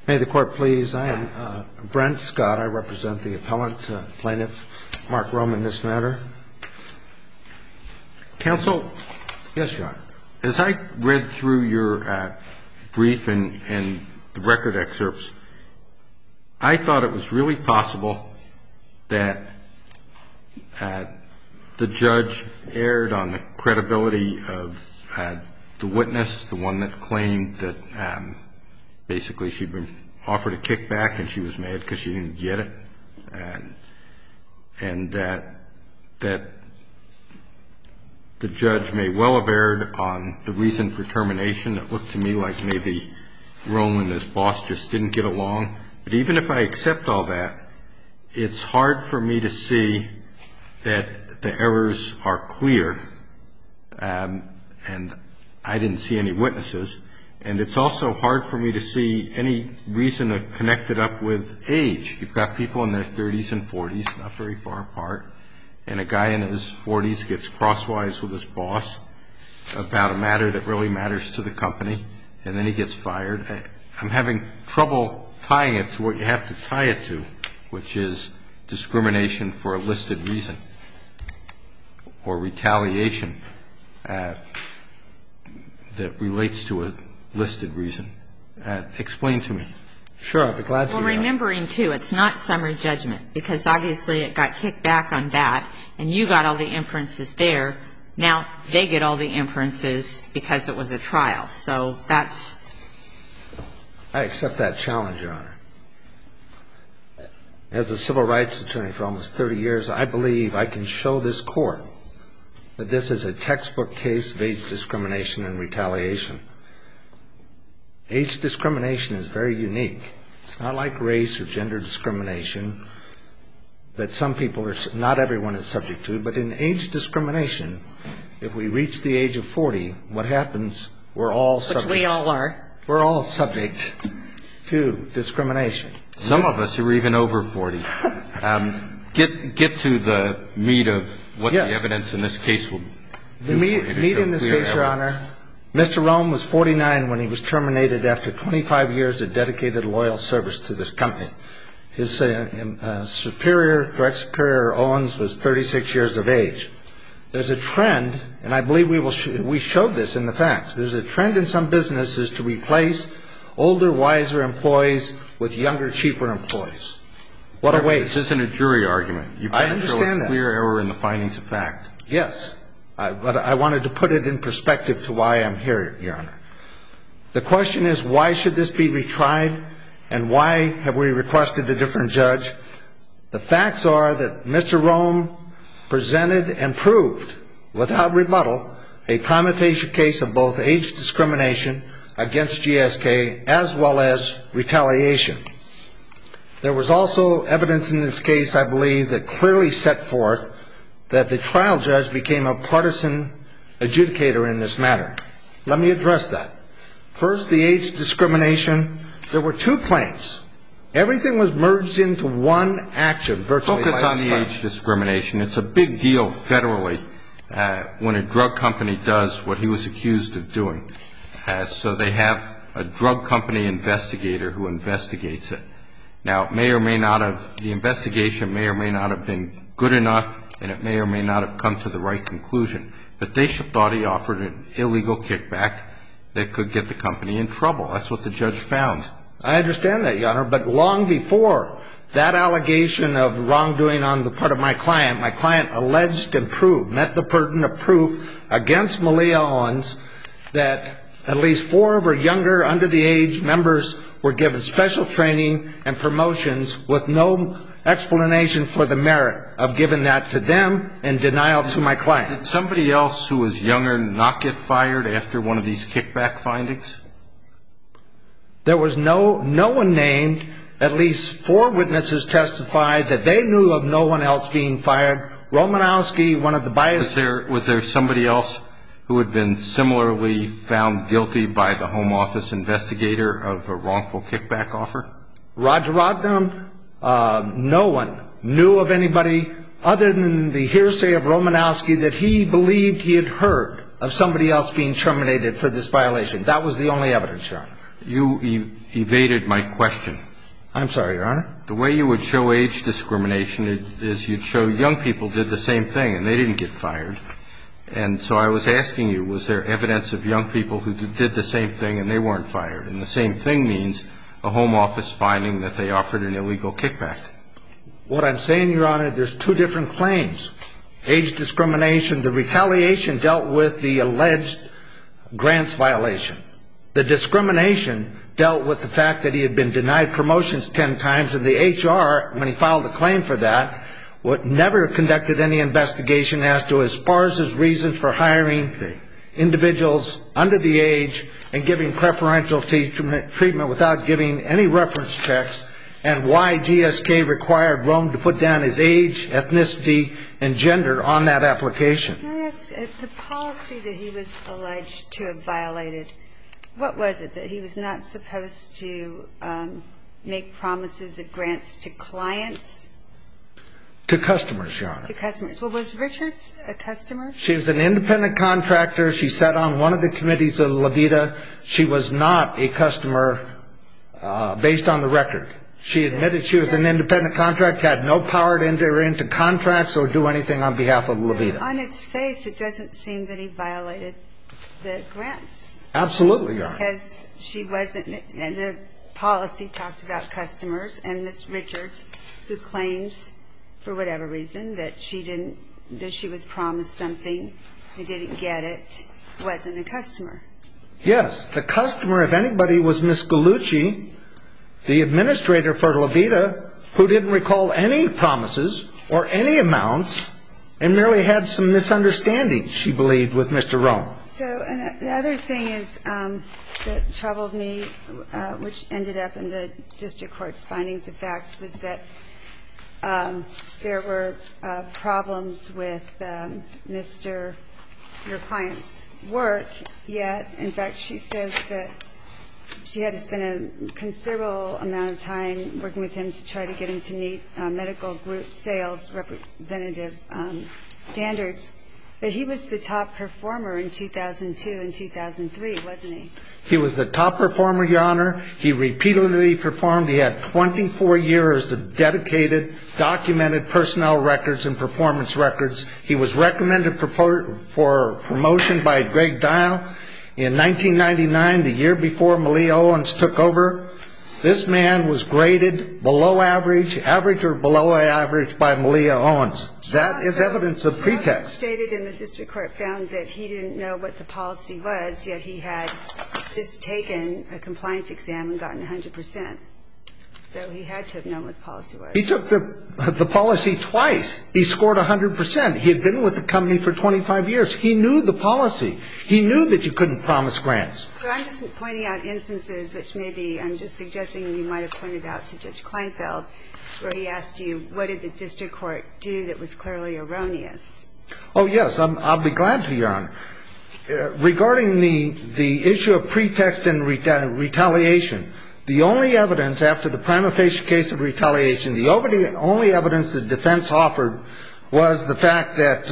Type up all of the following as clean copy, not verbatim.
May the Court please. I am Brent Scott. I represent the appellant, plaintiff, Mark Rome, in this matter. Counsel? Yes, Your Honor. As I read through your brief and the record excerpts, I thought it was really possible that the judge erred on the credibility of the witness, the one that claimed that basically she'd been offered a kickback and she was mad because she didn't get it, and that the judge may well have erred on the reason for termination. It looked to me like maybe Rome and his boss just didn't get along. But even if I accept all that, it's hard for me to see that the errors are clear, and I didn't see any witnesses. And it's also hard for me to see any reason to connect it up with age. You've got people in their 30s and 40s, not very far apart, and a guy in his 40s gets crosswise with his boss about a matter that really matters to the company, and then he gets fired. I'm having trouble tying it to what you have to tie it to, which is discrimination for a listed reason or retaliation that relates to a listed reason. Explain to me. Sure, I'd be glad to. Well, remembering, too, it's not summary judgment, because obviously it got kicked back on that, and you got all the inferences there. Now they get all the inferences because it was a trial. So that's... I accept that challenge, Your Honor. As a civil rights attorney for almost 30 years, I believe I can show this Court that this is a textbook case of age discrimination and retaliation. Age discrimination is very unique. It's not like race or gender discrimination that some people are, not everyone is subject to, but in age discrimination, if we reach the age of 40, what happens, we're all subject. Which we all are. We're all subject to discrimination. Some of us are even over 40. Get to the meat of what the evidence in this case will do. The meat in this case, Your Honor, Mr. Rome was 49 when he was terminated after 25 years of dedicated, loyal service to this company. His superior, direct superior, Owens, was 36 years of age. There's a trend, and I believe we showed this in the facts, there's a trend in some businesses to replace older, wiser employees with younger, cheaper employees. What a waste. This isn't a jury argument. I understand that. You've got to show a clear error in the findings of fact. Yes. But I wanted to put it in perspective to why I'm here, Your Honor. The question is, why should this be retried, and why have we requested a different judge? The facts are that Mr. Rome presented and proved, without rebuttal, a prima facie case of both age discrimination against GSK as well as retaliation. There was also evidence in this case, I believe, that clearly set forth that the trial judge became a partisan adjudicator in this matter. Let me address that. First, the age discrimination. There were two claims. Everything was merged into one action virtually. Focus on the age discrimination. It's a big deal federally when a drug company does what he was accused of doing. So they have a drug company investigator who investigates it. Now, it may or may not have, the investigation may or may not have been good enough, and it may or may not have come to the right conclusion. But they thought he offered an illegal kickback that could get the company in trouble. That's what the judge found. I understand that, Your Honor. But long before that allegation of wrongdoing on the part of my client alleged and proved, met the burden of proof against Malia Owens that at least 4 of her younger, under the age members were given special training and promotions with no explanation for the merit of giving that to them and denial to my client. Did somebody else who was younger not get fired after one of these kickback findings? There was no one named. At least 4 witnesses testified that they knew of no one else being fired. Romanowski, one of the biased... Was there somebody else who had been similarly found guilty by the Home Office investigator of a wrongful kickback offer? Roger Rodnam, no one knew of anybody other than the hearsay of Romanowski that he believed he had heard of somebody else being terminated for this violation. That was the only evidence, Your Honor. You evaded my question. I'm sorry, Your Honor. The way you would show age discrimination is you'd show young people did the same thing and they didn't get fired. And so I was asking you, was there evidence of young people who did the same thing and they weren't fired? And the same thing means a home office finding that they offered an illegal kickback. What I'm saying, Your Honor, there's two different claims. Age discrimination, the retaliation dealt with the alleged grants violation. The discrimination dealt with the fact that he had been denied promotions 10 times, and the HR, when he filed a claim for that, never conducted any investigation as to as far as his reasons for hiring individuals under the age and giving preferential treatment without giving any reference checks, and why GSK required Rome to put down his age, ethnicity, and gender on that application. Yes, the policy that he was alleged to have violated, what was it? That he was not supposed to make promises of grants to clients? To customers, Your Honor. To customers. Well, was Richards a customer? She was an independent contractor. She sat on one of the committees of Levita. She was not a customer based on the record. She admitted she was an independent contractor, had no power to enter into contracts or do anything on behalf of Levita. So on its face, it doesn't seem that he violated the grants. Absolutely, Your Honor. Because she wasn't, and the policy talked about customers, and Ms. Richards, who claims, for whatever reason, that she was promised something and didn't get it, wasn't a customer. Yes. The customer, if anybody, was Ms. Gallucci, the administrator for Levita, who didn't recall any promises or any amounts and merely had some misunderstandings, she believed, with Mr. Rome. So the other thing is that troubled me, which ended up in the district court's findings of fact, was that there were problems with your client's work, yet, in fact, she says that she had to spend a considerable amount of time working with him to try to get him to meet medical group sales representative standards. But he was the top performer in 2002 and 2003, wasn't he? He was the top performer, Your Honor. He repeatedly performed. He had 24 years of dedicated, documented personnel records and performance records. He was recommended for promotion by Greg Dial in 1999, the year before Malia Owens took over. This man was graded below average or below average by Malia Owens. That is evidence of pretext. She also stated in the district court found that he didn't know what the policy was, yet he had just taken a compliance exam and gotten 100%. So he had to have known what the policy was. He took the policy twice. He scored 100%. He had been with the company for 25 years. He knew the policy. He knew that you couldn't promise grants. So I'm just pointing out instances, which maybe I'm just suggesting you might have pointed out to Judge Kleinfeld, where he asked you, what did the district court do that was clearly erroneous? Oh, yes. I'll be glad to, Your Honor. Regarding the issue of pretext and retaliation, the only evidence after the prima facie case of retaliation, the only evidence the defense offered was the fact that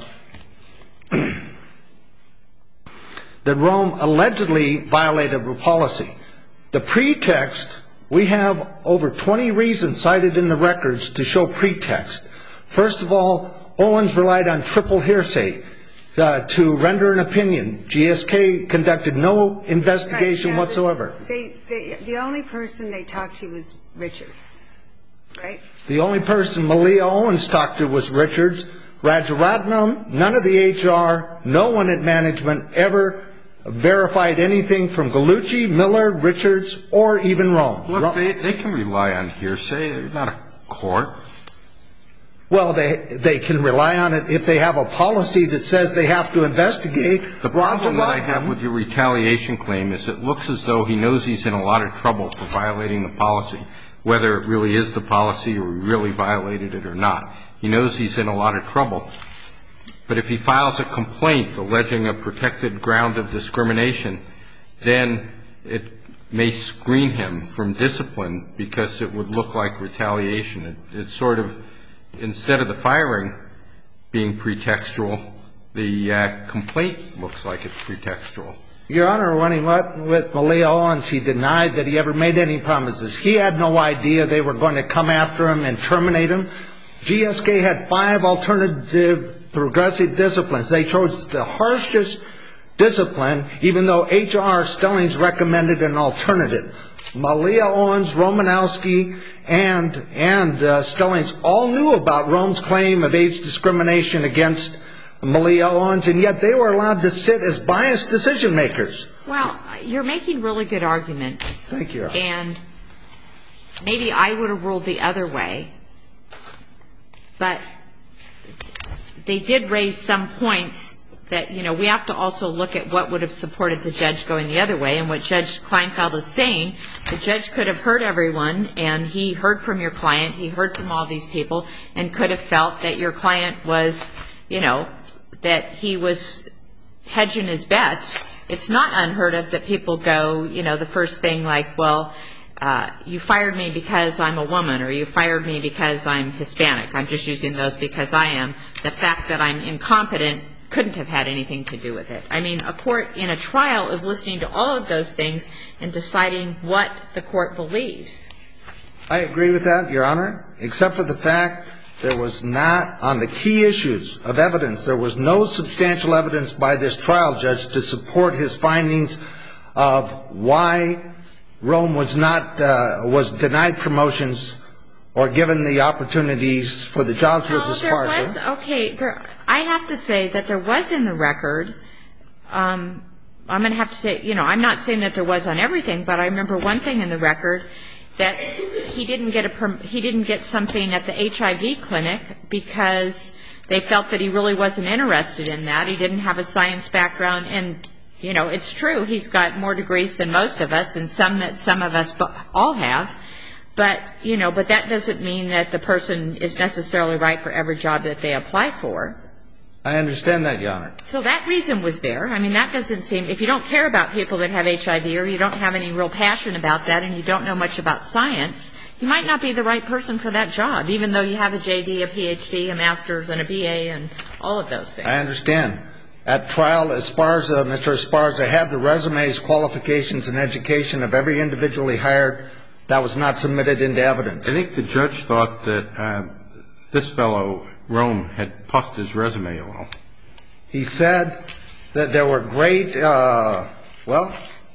Rome allegedly violated a policy. The pretext, we have over 20 reasons cited in the records to show pretext. First of all, Owens relied on triple hearsay to render an opinion. GSK conducted no investigation whatsoever. The only person they talked to was Richards, right? The only person Malia Owens talked to was Richards. Rajaratnam, none of the HR, no one at management ever verified anything from Gallucci, Miller, Richards, or even Rome. Look, they can rely on hearsay. They're not a court. Well, they can rely on it if they have a policy that says they have to investigate. The problem that I have with your retaliation claim is it looks as though he knows he's in a lot of trouble for violating the policy, whether it really is the policy or he really violated it or not. He knows he's in a lot of trouble. But if he files a complaint alleging a protected ground of discrimination, then it may screen him from discipline because it would look like retaliation. It's sort of, instead of the firing being pretextual, the complaint looks like it's pretextual. Your Honor, when he met with Malia Owens, he denied that he ever made any promises. He had no idea they were going to come after him and terminate him. GSK had 5 alternative progressive disciplines. They chose the harshest discipline, even though H.R. Stellings recommended an alternative. Malia Owens, Romanowski, and Stellings all knew about Rome's claim of age discrimination against Malia Owens, and yet they were allowed to sit as biased decision makers. Well, you're making really good arguments. Thank you, Your Honor. And maybe I would have ruled the other way, but they did raise some points that, you know, we have to also look at what would have supported the judge going the other way. And what Judge Kleinfeld is saying, the judge could have heard everyone, and he heard from your client, he heard from all these people, and could have felt that your client was, you know, that he was hedging his bets. It's not unheard of that people go, you know, the first thing like, well, you fired me because I'm a woman, or you fired me because I'm Hispanic. I'm just using those because I am. The fact that I'm incompetent couldn't have had anything to do with it. I mean, a court in a trial is listening to all of those things and deciding what the court believes. I agree with that, Your Honor, except for the fact there was not, on the key issues of evidence, there was no substantial evidence by this trial judge to support his findings of why Rome was denied promotions or given the opportunities for the jobs with Esparza. Okay, I have to say that there was in the record, I'm going to have to say, you know, I'm not saying that there was on everything, but I remember one thing in the record, that he didn't get something at the HIV clinic because they felt that he really wasn't interested in that. He didn't have a science background, and, you know, it's true, he's got more degrees than most of us, and some that some of us all have. But, you know, but that doesn't mean that the person is necessarily right for every job that they apply for. I understand that, Your Honor. So that reason was there. I mean, that doesn't seem, if you don't care about people that have HIV, or you don't have any real passion about that, and you don't know much about science, you might not be the right person for that job, even though you have a JD, a PhD, a master's, and a BA, and all of those things. I understand. At trial, Esparza, Mr. Esparza had the resumes, qualifications, and education of every individual he hired. That was not submitted into evidence. I think the judge thought that this fellow, Rome, had puffed his resume a little. He said that there were great, well,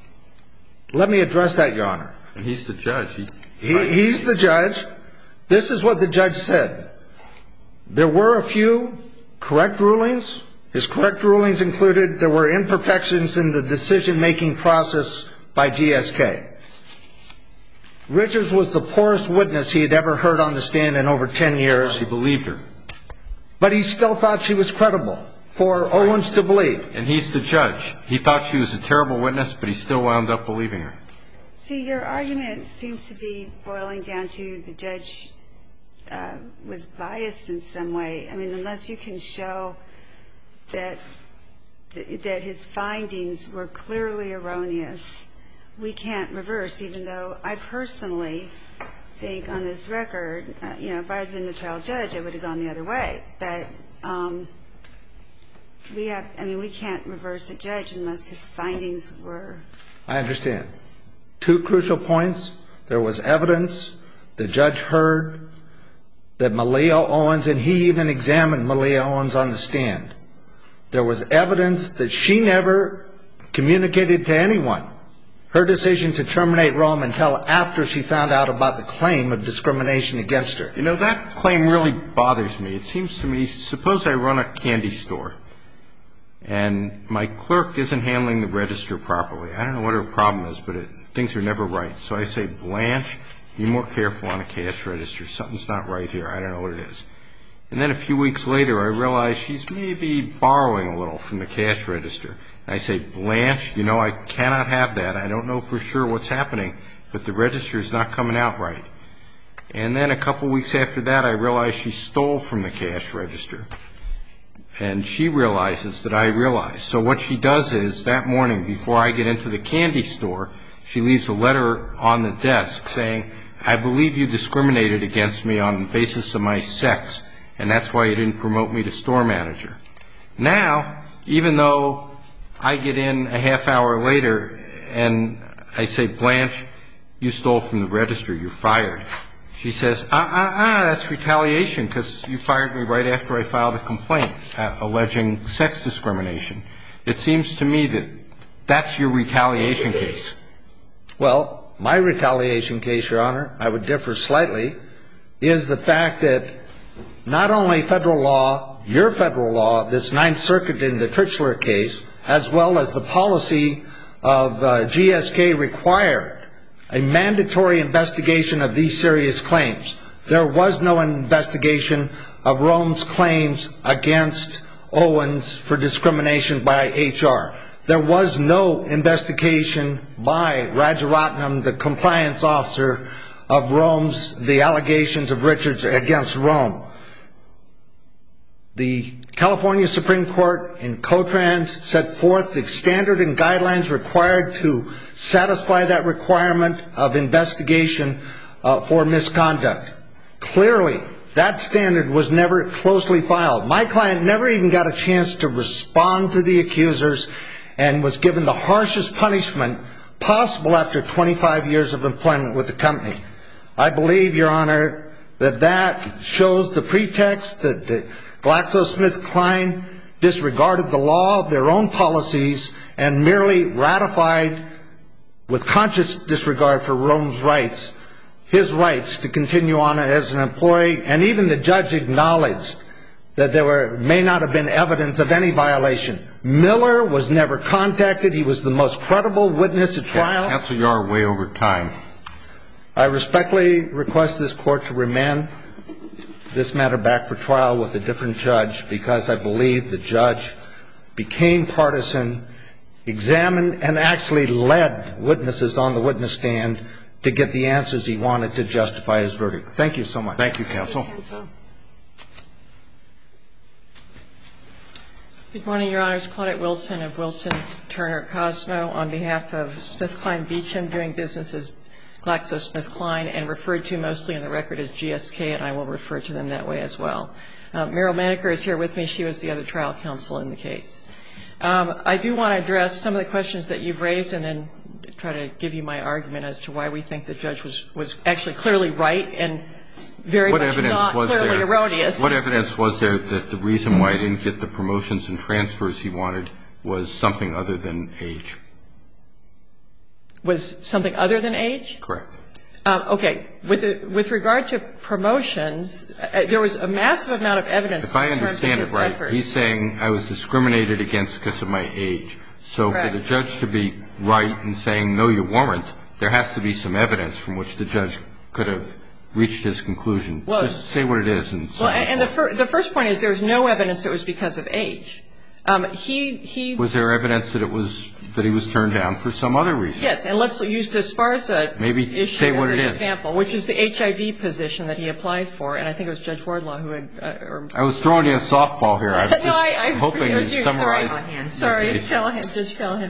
let me address that, Your Honor. And he's the judge. He's the judge. This is what the judge said. There were a few correct rulings. His correct rulings included there were imperfections in the decision-making process by GSK. Richards was the poorest witness he had ever heard on the stand in over 10 years. He believed her. But he still thought she was credible for Owens to believe. And he's the judge. He thought she was a terrible witness, but he still wound up believing her. See, your argument seems to be boiling down to the judge was biased in some way. I mean, unless you can show that his findings were clearly erroneous, we can't reverse, even though I personally think on this record, you know, if I had been the trial judge, I would have gone the other way. But we can't reverse a judge unless his findings were. I understand. 2 crucial points. There was evidence the judge heard that Malia Owens, and he even examined Malia Owens on the stand. There was evidence that she never communicated to anyone her decision to terminate Rome until after she found out about the claim of discrimination against her. You know, that claim really bothers me. It seems to me, suppose I run a candy store, and my clerk isn't handling the register properly. I don't know what her problem is, but things are never right. So I say, Blanche, be more careful on a cash register. Something's not right here. I don't know what it is. And then a few weeks later, I realize she's maybe borrowing a little from the cash register. And I say, Blanche, you know, I cannot have that. I don't know for sure what's happening, but the register is not coming out right. And then a couple weeks after that, I realize she stole from the cash register. And she realizes that I realize. So what she does is, that morning, before I get into the candy store, she leaves a letter on the desk saying, I believe you discriminated against me on the basis of my sex, and that's why you didn't promote me to store manager. Now, even though I get in a half hour later and I say, Blanche, you stole from the register. You're fired. She says, that's retaliation because you fired me right after I filed a complaint alleging sex discrimination. It seems to me that that's your retaliation case. Well, my retaliation case, Your Honor, I would differ slightly, is the fact that not only federal law, your federal law, this Ninth Circuit in the Trichler case, as well as the policy of GSK required a mandatory investigation of these serious claims. There was no investigation of Rome's claims against Owens for discrimination by HR. There was no investigation by Rajaratnam, the compliance officer of Rome's, the allegations of Richards against Rome. The California Supreme Court in Cotrans set forth the standard and guidelines required to satisfy that requirement of investigation for misconduct. Clearly, that standard was never closely filed. My client never even got a chance to respond to the accusers and was given the harshest punishment possible after 25 years of employment with the company. I believe, Your Honor, that that shows the pretext that GlaxoSmithKline disregarded the law, their own policies, and merely ratified, with conscious disregard for Rome's rights, his rights to continue on as an employee. And even the judge acknowledged that there may not have been evidence of any violation. Miller was never contacted. He was the most credible witness at trial. Counsel, you are way over time. I respectfully request this court to remand this matter back for trial with a different judge because I believe the judge became partisan, examined, and actually led witnesses on the witness stand to get the answers he wanted to justify his verdict. Thank you so much. Thank you, counsel. Good morning, Your Honors. Claudette Wilson of Wilson Turner Cosmo on behalf of SmithKline Beecham, doing business as GlaxoSmithKline and referred to mostly in the record as GSK, and I will refer to them that way as well. Meryl Maneker is here with me. She was the other trial counsel in the case. I do want to address some of the questions that you've raised and then try to give you my argument as to why we think the judge was actually clearly right and very much not clearly erroneous. What evidence was there that the reason why he didn't get the promotions and transfers he wanted was something other than age? Was something other than age? Correct. Okay. With regard to promotions, there was a massive amount of evidence. If I understand it right, he's saying I was discriminated against because of my age. So for the judge to be right in saying, no, you weren't, there has to be some evidence from which the judge could have reached his conclusion. Well, just say what it is. And the first point is there's no evidence it was because of age. Was there evidence that he was turned down for some other reason? Yes, and let's use the Esparza issue as an example, which is the HIV position that he applied for, and I think it was Judge Wardlaw who had. I was throwing you a softball here. I'm hoping to summarize. Sorry, Judge Callahan.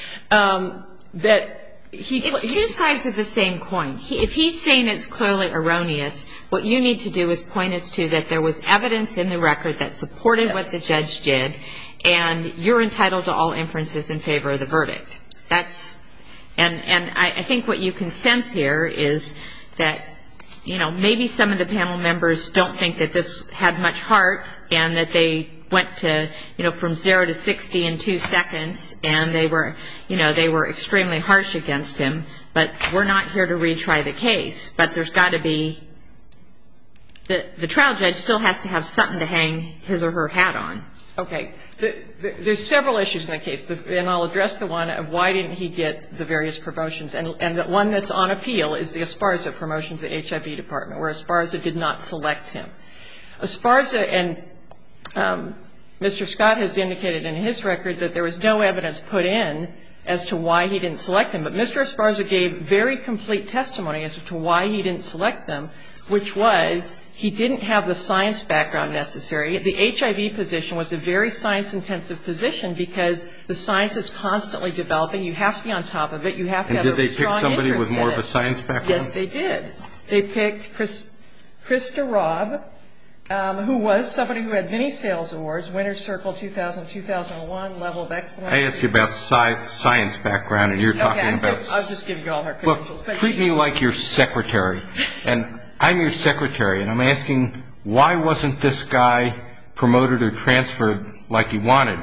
It's two sides of the same coin. If he's saying it's clearly erroneous, what you need to do is point us to that there was evidence in the record that supported what the judge did, and you're entitled to all inferences in favor of the verdict. And I think what you can sense here is that, you know, maybe some of the panel members don't think that this had much heart and that they went to, you know, from 0 to 60 in 2 seconds, and they were extremely harsh against him. But we're not here to retry the case. But there's got to be the trial judge still has to have something to hang his or her hat on. Okay. There's several issues in the case, and I'll address the one of why didn't he get the various promotions. And the one that's on appeal is the Esparza promotion to the HIV department, where Esparza did not select him. Esparza and Mr. Scott has indicated in his record that there was no evidence put in as to why he didn't select them. But Mr. Esparza gave very complete testimony as to why he didn't select them, which was he didn't have the science background necessary. The HIV position was a very science-intensive position because the science is constantly developing. You have to be on top of it. You have to have a strong interest in it. And did they pick somebody with more of a science background? Yes, they did. They picked Krista Robb, who was somebody who had many sales awards, Winner's Circle 2000, 2001, Level of Excellence. I asked you about science background, and you're talking about... Okay, I'll just give you all her credentials. Look, treat me like your secretary, and I'm your secretary, and I'm asking, why wasn't this guy promoted or transferred like he wanted?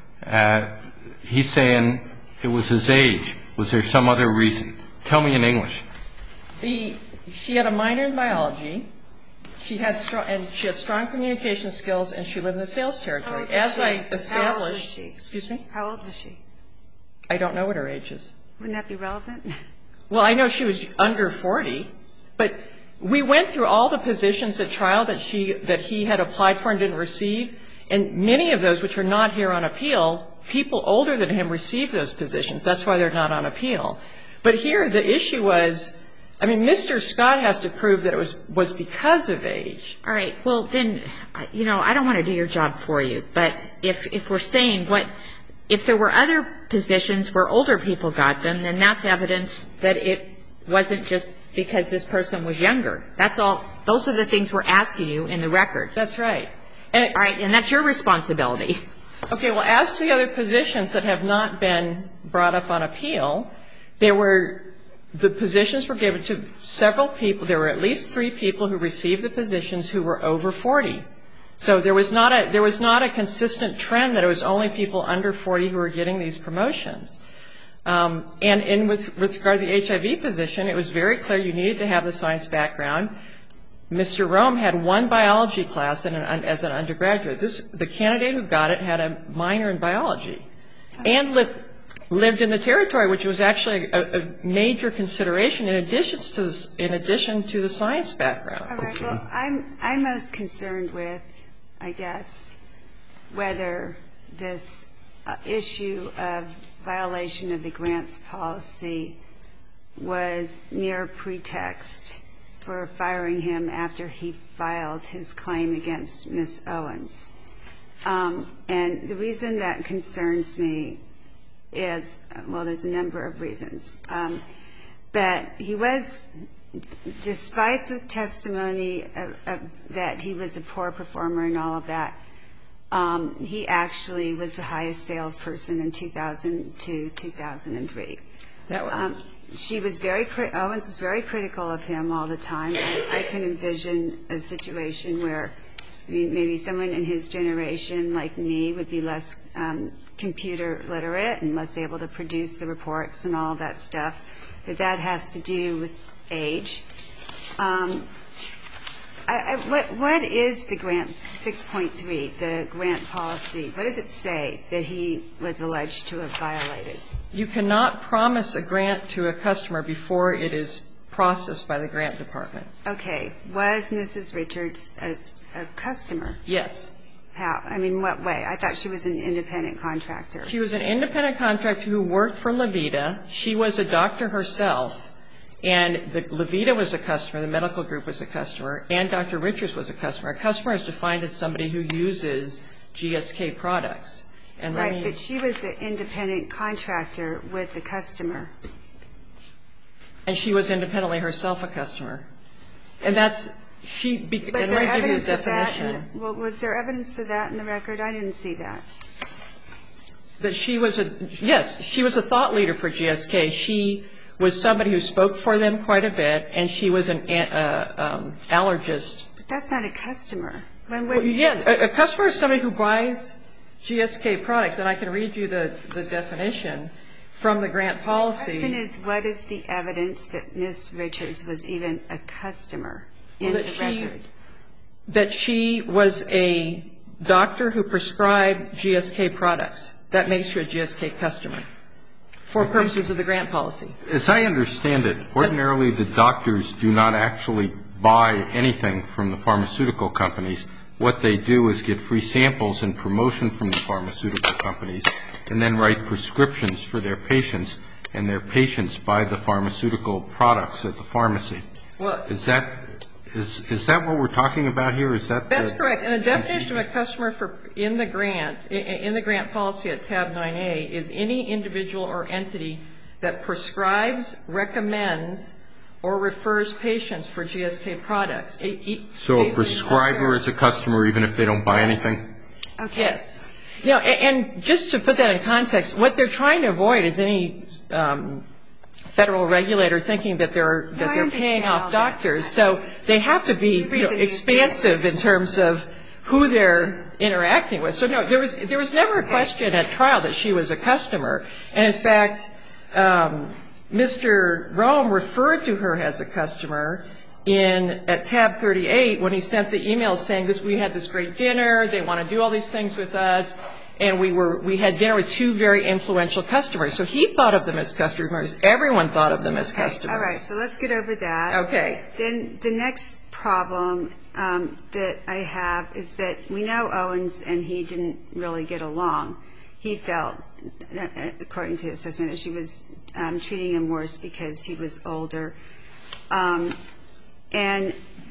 He's saying it was his age. Was there some other reason? Tell me in English. She had a minor in biology. She had strong communication skills, and she lived in the sales territory. As I established... How old was she? Excuse me? How old was she? I don't know what her age is. Wouldn't that be relevant? Well, I know she was under 40, but we went through all the positions at trial that he had applied for and didn't receive, and many of those, which are not here on appeal, people older than him received those positions. That's why they're not on appeal. But here the issue was, I mean, Mr. Scott has to prove that it was because of age. All right. Well, then, you know, I don't want to do your job for you, but if we're saying if there were other positions where older people got them, then that's evidence that it wasn't just because this person was younger. That's all. Those are the things we're asking you in the record. That's right. All right. And that's your responsibility. Okay. Well, as to the other positions that have not been brought up on appeal, the positions were given to several people. There were at least 3 people who received the positions who were over 40. So there was not a consistent trend that it was only people under 40 who were getting these promotions. And with regard to the HIV position, it was very clear you needed to have the science background. Mr. Rome had 1 biology class as an undergraduate. The candidate who got it had a minor in biology and lived in the territory, which was actually a major consideration in addition to the science background. All right. Well, I'm most concerned with, I guess, whether this issue of violation of the grants policy was mere pretext for firing him after he filed his claim against Ms. Owens. And the reason that concerns me is, well, there's a number of reasons. But he was, despite the testimony that he was a poor performer and all of that, he actually was the highest salesperson in 2002, 2003. Owens was very critical of him all the time. I can envision a situation where maybe someone in his generation, like me, would be less computer literate and less able to produce the reports and all of that stuff. But that has to do with age. What is the grant 6.3, the grant policy? What does it say that he was alleged to have violated? You cannot promise a grant to a customer before it is processed by the grant department. Okay. Was Mrs. Richards a customer? Yes. How? I mean, what way? I thought she was an independent contractor. She was an independent contractor who worked for Levita. She was a doctor herself, and Levita was a customer, the medical group was a customer, and Dr. Richards was a customer. A customer is defined as somebody who uses GSK products. Right, but she was an independent contractor with the customer. And she was independently herself a customer. And that's, and let me give you the definition. Was there evidence of that in the record? I didn't see that. That she was she was a thought leader for GSK. She was somebody who spoke for them quite a bit, and she was an allergist. But that's not a customer. A customer is somebody who buys GSK products, and I can read you the definition from the grant policy. The question is, what is the evidence that Ms. Richards was even a customer in the record? That she was a doctor who prescribed GSK products. That makes her a GSK customer for purposes of the grant policy. As I understand it, ordinarily the doctors do not actually buy anything from the pharmaceutical companies. What they do is get free samples and promotion from the pharmaceutical companies and then write prescriptions for their patients, and their patients buy the pharmaceutical products at the pharmacy. Well, is that what we're talking about here? That's correct. And the definition of a customer in the grant policy at tab 9A is any individual or entity that prescribes, recommends, or refers patients for GSK products. So a prescriber is a customer even if they don't buy anything? Okay. Yes. You know, and just to put that in context, what they're trying to avoid is any federal regulator thinking that they're paying off doctors. So they have to be expansive in terms of who they're interacting with. So no, there was never a question at trial that she was a customer. And in fact, Mr. Rome referred to her as a customer at tab 38 when he sent the email saying we had this great dinner, they want to do all these things with us, and we had dinner with two very influential customers. So he thought of them as customers. Everyone thought of them as customers. All right, so let's get over that. Okay. Then the next problem that I have is that we know Owens and he didn't really get along. He felt, according to the assessment, that she was treating him worse because he was older. And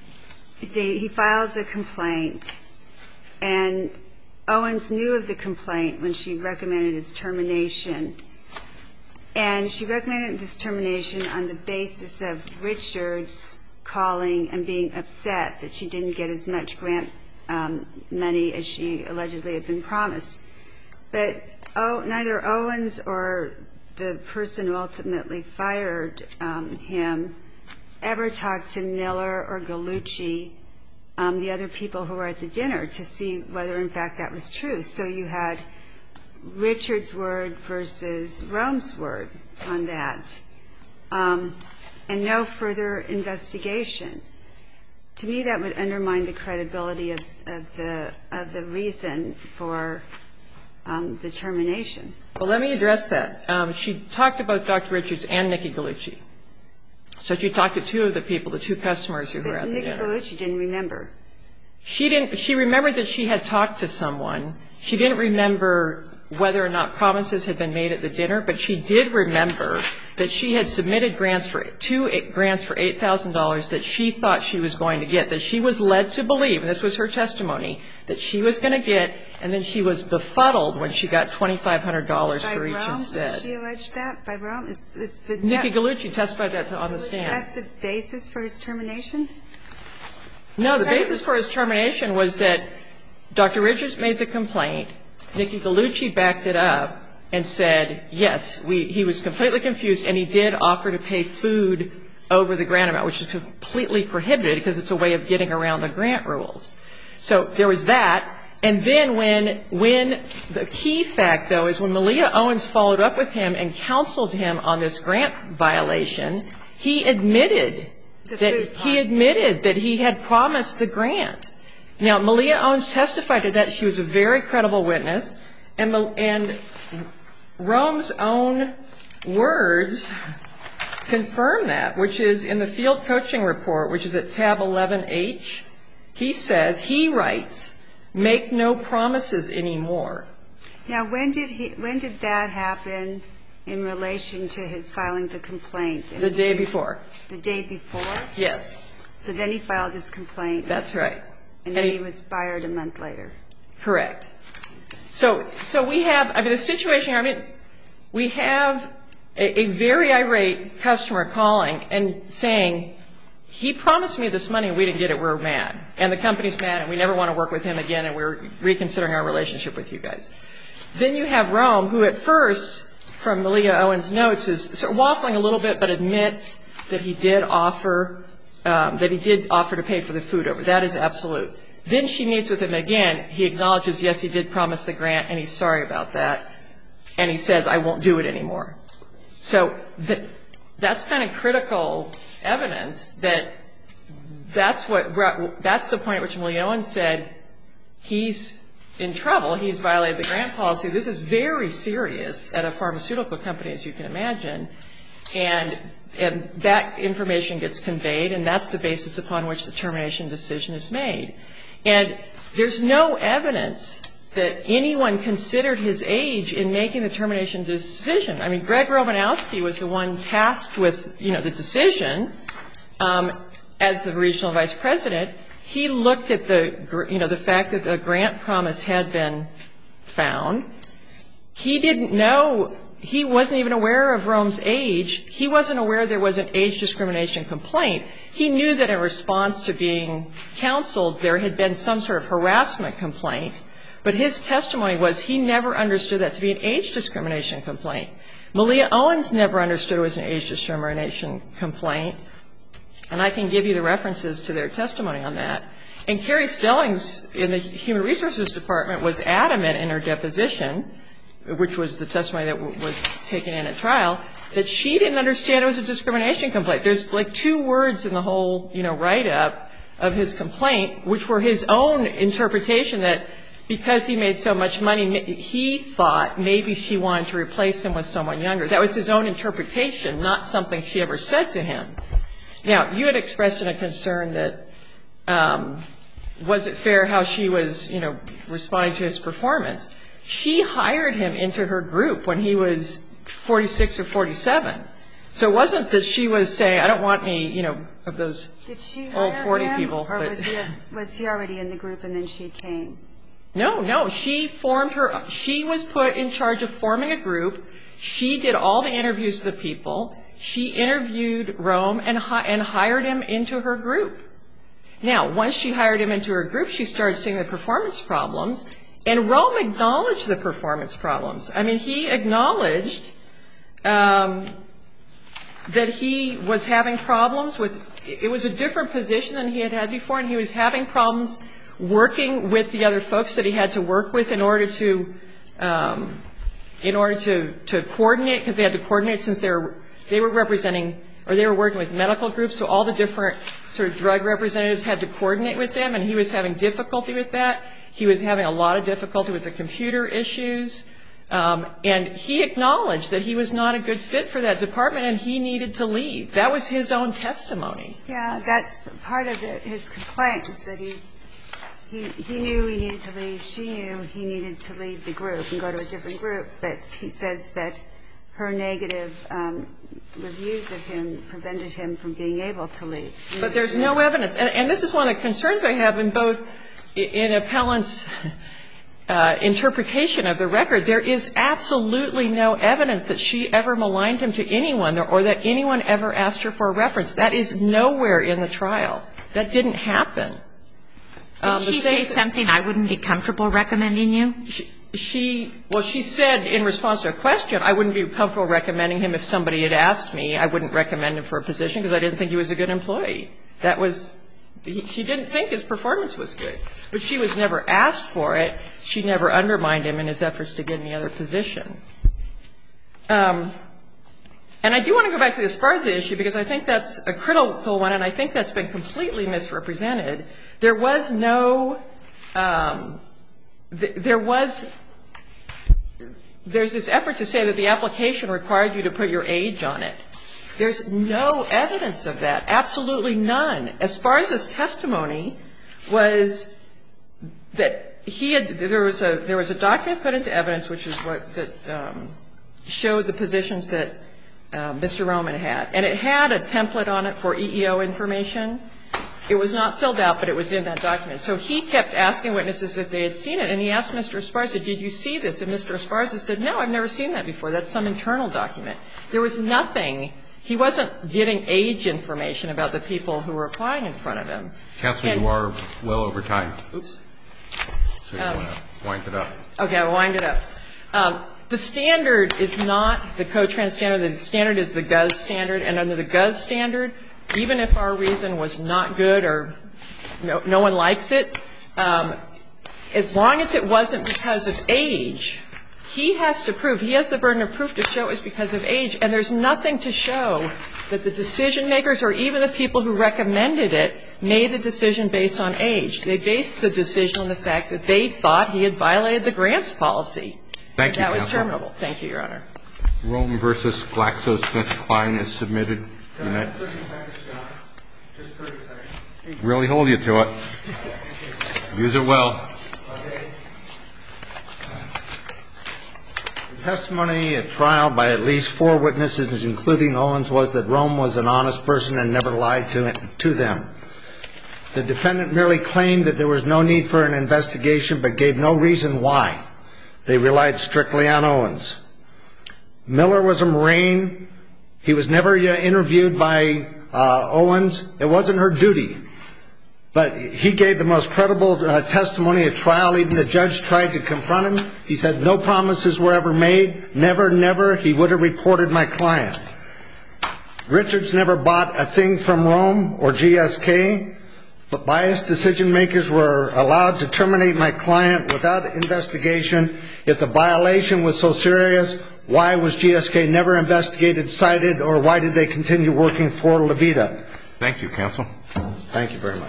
he files a complaint, and Owens knew of the complaint when she recommended his termination. And she recommended his termination on the basis of Richards calling and being upset that she didn't get as much grant money as she allegedly had been promised. But neither Owens or the person who ultimately fired him ever talked to Miller or Gallucci, the other people who were at the dinner, to see whether, in fact, that was true. So you had Richards' word versus Rome's word on that, and no further investigation. To me, that would undermine the credibility of the reason for the termination. Well, let me address that. She talked to both Dr. Richards and Nikki Gallucci. So she talked to two of the people, the two customers who were at the dinner. Nikki Gallucci didn't remember. She didn't. She remembered that she had talked to someone. She didn't remember whether or not promises had been made at the dinner, but she did remember that she had submitted two grants for $8,000 that she thought she was going to get, that she was led to believe, and this was her testimony, that she was going to get, and then she was befuddled when she got $2,500 for each instead. Did she allege that? By Rome? Nikki Gallucci testified that on the stand. Was that the basis for his termination? No, the basis for his termination was that Dr. Richards made the complaint, Nikki Gallucci backed it up and said, yes, he was completely confused, and he did offer to pay food over the grant amount, which is completely prohibited because it's a way of getting around the grant rules. So there was that. And then when the key fact, though, is when Malia Owens followed up with him and counseled him on this grant violation, he admitted that he had promised the grant. Now, Malia Owens testified to that. She was a very credible witness. And Rome's own words confirm that, which is in the field coaching report, which is at tab 11H. He writes, make no promises anymore. Now, when did that happen in relation to his filing the complaint? The day before. The day before? Yes. So then he filed his complaint. That's right. And then he was fired a month later. Correct. So we have, the situation here, we have a very irate customer calling and saying, he promised me this money and we didn't get it, we're mad. And the company's mad and we never want to work with him again and we're reconsidering our relationship with you guys. Then you have Rome, who at first, from Malia Owens' notes, is sort of waffling a little bit but admits that he did offer to pay for the food over. That is absolute. Then she meets with him again. He acknowledges, yes, he did promise the grant, and he's sorry about that. And he says, I won't do it anymore. So that's kind of critical evidence that that's the point at which Malia Owens said, he's in trouble, he's violated the grant policy. This is very serious at a pharmaceutical company, as you can imagine. And that information gets conveyed, and that's the basis upon which the termination decision is made. And there's no evidence that anyone considered his age in making the termination decision. I mean, Greg Romanowski was the one tasked with, the decision as the regional vice president. He looked at the fact that the grant promise had been found. He didn't know he wasn't even aware of Rome's age. He wasn't aware there was an age discrimination complaint. He knew that in response to being counseled, there had been some sort of harassment complaint. But his testimony was he never understood that to be an age discrimination complaint. Malia Owens never understood it was an age discrimination complaint. And I can give you the references to their testimony on that. And Carrie Stellings in the Human Resources Department was adamant in her deposition, which was the testimony that was taken in at trial, that she didn't understand it was a discrimination complaint. There's like 2 words in the whole, write-up of his complaint, which were his own interpretation that because he made so much money, he thought maybe she wanted to replace him with someone younger. That was his own interpretation, not something she ever said to him. Now, you had expressed a concern that was it fair how she was, responding to his performance. She hired him into her group when he was 46 or 47. So it wasn't that she was saying, I don't want any, of those old 40 people. Or was he already in the group and then she came? No. She was put in charge of forming a group. She did all the interviews with the people. She interviewed Rome and hired him into her group. Now, once she hired him into her group, she started seeing the performance problems, and Rome acknowledged the performance problems. I mean, he acknowledged that he was having problems with it was a different position than he had had before, and he was having problems working with the other folks that he had to work with in order to coordinate, because they had to coordinate since they were representing or they were working with medical groups, so all the different sort of drug representatives had to coordinate with them, and he was having difficulty with that. He was having a lot of difficulty with the computer issues, and he acknowledged that he was not a good fit for that department and he needed to leave. That was his own testimony. Yeah, that's part of his complaint, is that he knew he needed to leave. She knew he needed to leave the group and go to a different group, but he says that her negative reviews of him prevented him from being able to leave. But there's no evidence. And this is one of the concerns I have in both in appellant's interpretation of the record. There is absolutely no evidence that she ever maligned him to anyone or that anyone ever asked her for a reference. That is nowhere in the trial. That didn't happen. Did she say something, I wouldn't be comfortable recommending you? She said in response to a question, I wouldn't be comfortable recommending him if somebody had asked me. I wouldn't recommend him for a position because I didn't think he was a good employee. She didn't think his performance was good. But she was never asked for it. She never undermined him in his efforts to get any other position. And I do want to go back to the Esparza issue because I think that's a critical one, and I think that's been completely misrepresented. There's this effort to say that the application required you to put your age on it. There's no evidence of that, absolutely none. Esparza's testimony was that there was a document put into evidence, which is that showed the positions that Mr. Roman had. And it had a template on it for EEO information. It was not filled out, but it was in that document. So he kept asking witnesses if they had seen it, and he asked Mr. Esparza, did you see this? And Mr. Esparza said, no, I've never seen that before. That's some internal document. There was nothing. He wasn't getting age information about the people who were applying in front of him. Counsel, you are well over time. Oops. So you want to wind it up. Okay, I'll wind it up. The standard is not the COTRAN standard. The standard is the GUZ standard. And under the GUZ standard, even if our reason was not good or no one likes it, as long as it wasn't because of age, he has to prove, he has the burden of proof to show it was because of age. And there's nothing to show that the decision makers or even the people who recommended it made the decision based on age. They based the decision on the fact that they thought he had violated the grants policy. Thank you, That was Counsel. terminable. Thank you, Your Honor. Rome v. GlaxoSmithKline is submitted. Just 30 seconds. Really hold you to it. Use it well. The testimony at trial by at least 4 witnesses, including Owens, was that Rome was an honest person and never lied to them. The defendant merely claimed that there was no need for an investigation but gave no reason why. They relied strictly on Owens. Miller was a Marine. He was never interviewed by Owens. It wasn't her duty. But he gave the most credible testimony at trial. Even the judge tried to confront him. He said no promises were ever made. Never, never. He would have reported my client. Richards never bought a thing from Rome or GSK. But biased decision makers were allowed to terminate my client without investigation. If the violation was so serious, why was GSK never investigated, cited, or why did they continue working for Levita? Thank you, counsel. Thank you very much.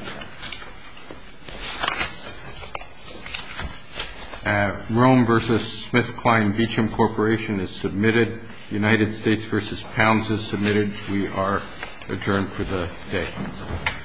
Rome versus SmithKline Beecham Corporation is submitted. United States versus Pounds is submitted. We are adjourned for the day.